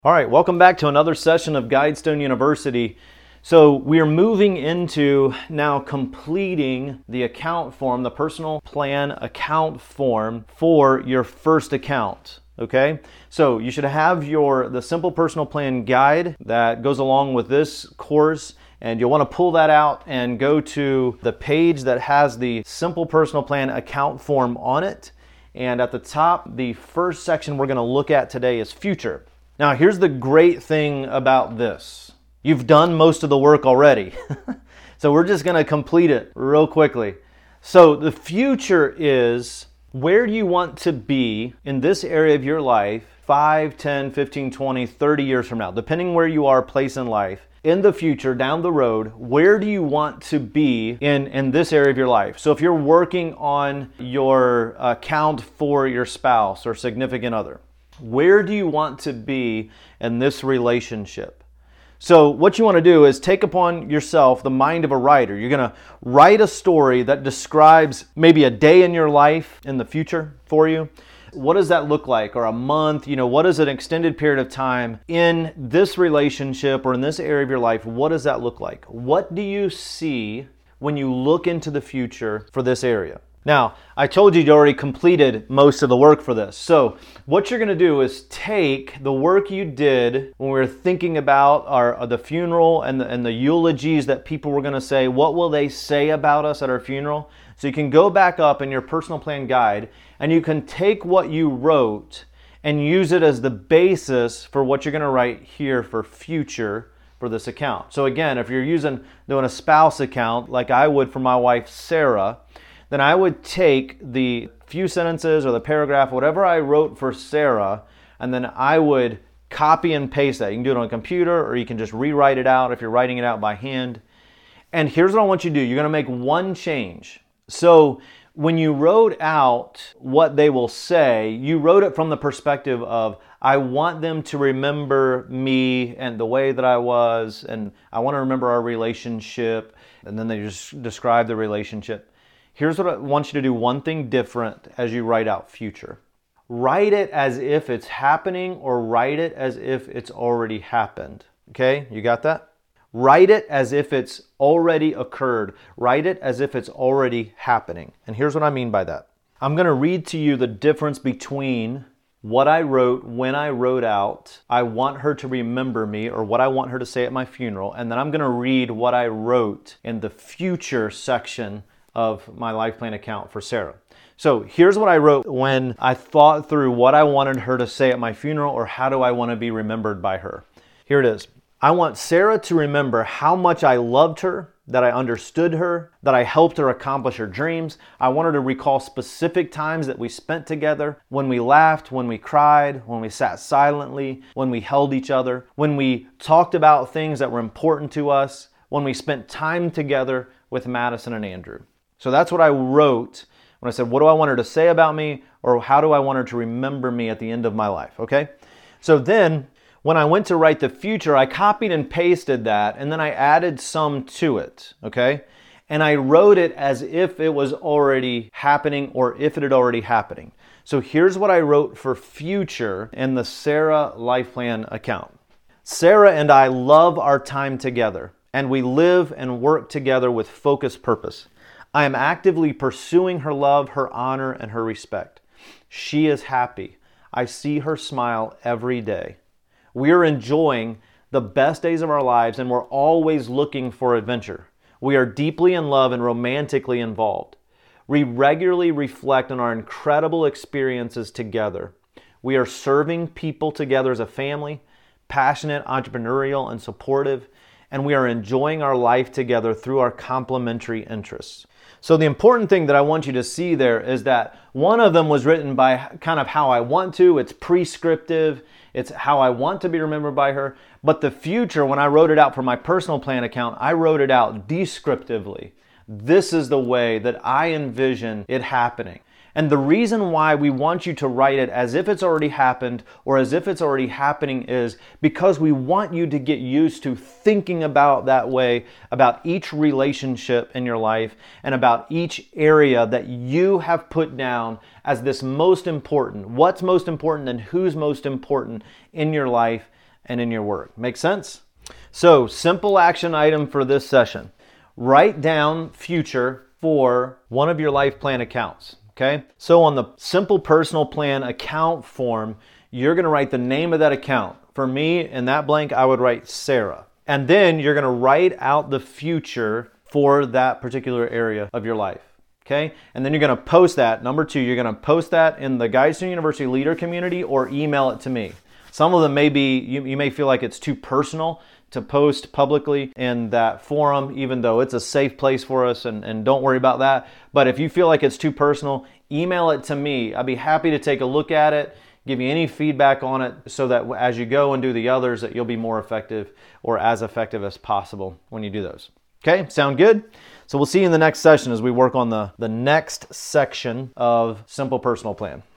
All right, welcome back to another session of Guidestone University. So we are moving into now completing the account form, the personal plan account form for your first account. Okay, so you should have the Simple Personal Plan guide that goes along with this course, and you'll want to pull that out and go to the page that has the Simple Personal Plan account form on it. And at the top, the first section we're going to look at today is future. Now, here's the great thing about this. You've done most of the work already. So we're just going to complete it real quickly. So the future is, where do you want to be in this area of your life 5, 10, 15, 20, 30 years from now, depending where you are placed in life. In the future, down the road, where do you want to be in this area of your life? So if you're working on your account for your spouse or significant other, where do you want to be in this relationship? So what you want to do is take upon yourself the mind of a writer. You're going to write a story that describes maybe a day in your life in the future for you. What does that look like? Or a month? What is an extended period of time in this relationship or in this area of your life? What does that look like? What do you see when you look into the future for this area? Now, I told you already completed most of the work for this. So what you're going to do is take the work you did when we were thinking about the funeral and the eulogies that people were going to say. What will they say about us at our funeral? So you can go back up in your personal plan guide and you can take what you wrote and use it as the basis for what you're going to write here for future for this account. So again, if you're doing a spouse account like I would for my wife Sarah, then I would take the few sentences or the paragraph, whatever I wrote for Sarah, and then I would copy and paste that. You can do it on a computer or you can just rewrite it out if you're writing it out by hand. And here's what I want you to do. You're going to make one change. So when you wrote out what they will say, you wrote it from the perspective of, I want them to remember me and the way that I was, and I want to remember our relationship, and then they just describe the relationship. Here's what I want you to do, one thing different as you write out future. Write it as if it's happening or write it as if it's already happened. Okay, you got that? Write it as if it's already occurred. Write it as if it's already happening. And here's what I mean by that. I'm going to read to you the difference between what I wrote when I wrote out, I want her to remember me, or what I want her to say at my funeral. And then I'm going to read what I wrote in the future section of my life plan account for Sarah. So here's what I wrote when I thought through what I wanted her to say at my funeral, or how do I want to be remembered by her. Here it is. I want Sarah to remember how much I loved her, that I understood her, that I helped her accomplish her dreams. I want her to recall specific times that we spent together, when we laughed, when we cried, when we sat silently, when we held each other, when we talked about things that were important to us, when we spent time together with Madison and Andrew. So that's what I wrote when I said, what do I want her to say about me, or how do I want her to remember me at the end of my life, okay? So then, when I went to write the future, I copied and pasted that, and then I added some to it, okay? And I wrote it as if it was already happening, or if it had already happening. So here's what I wrote for future in the Sarah Life Plan account. Sarah and I love our time together, and we live and work together with focused purpose. I am actively pursuing her love, her honor, and her respect. She is happy. I see her smile every day. We are enjoying the best days of our lives, and we're always looking for adventure. We are deeply in love and romantically involved. We regularly reflect on our incredible experiences together. We are serving people together as a family, passionate, entrepreneurial, and supportive, and we are enjoying our life together through our complementary interests. So the important thing that I want you to see there is that one of them was written by kind of how I want to. It's prescriptive. It's how I want to be remembered by her. But the future, when I wrote it out for my personal plan account, I wrote it out descriptively. This is the way that I envision it happening. And the reason why we want you to write it as if it's already happened or as if it's already happening is because we want you to get used to thinking about that way, about each relationship in your life and about each area that you have put down as this most important. What's most important and who's most important in your life and in your work. Make sense? So, simple action item for this session. Write down future for one of your life plan accounts. Okay? So on the simple personal plan account form, you're going to write the name of that account. For me, in that blank, I would write Sarah. And then you're going to write out the future for that particular area of your life. Okay? And then you're going to post that. Number 2, you're going to post that in the Guidestone University Leader community or email it to me. Some of them may be, you may feel like it's too personal to post publicly in that forum, even though it's a safe place for us, and don't worry about that. But if you feel like it's too personal, email it to me. I'd be happy to take a look at it, give you any feedback on it, so that as you go and do the others, that you'll be more effective or as effective as possible when you do those. Okay, sound good? So we'll see you in the next session as we work on the next section of Simple Personal Plan.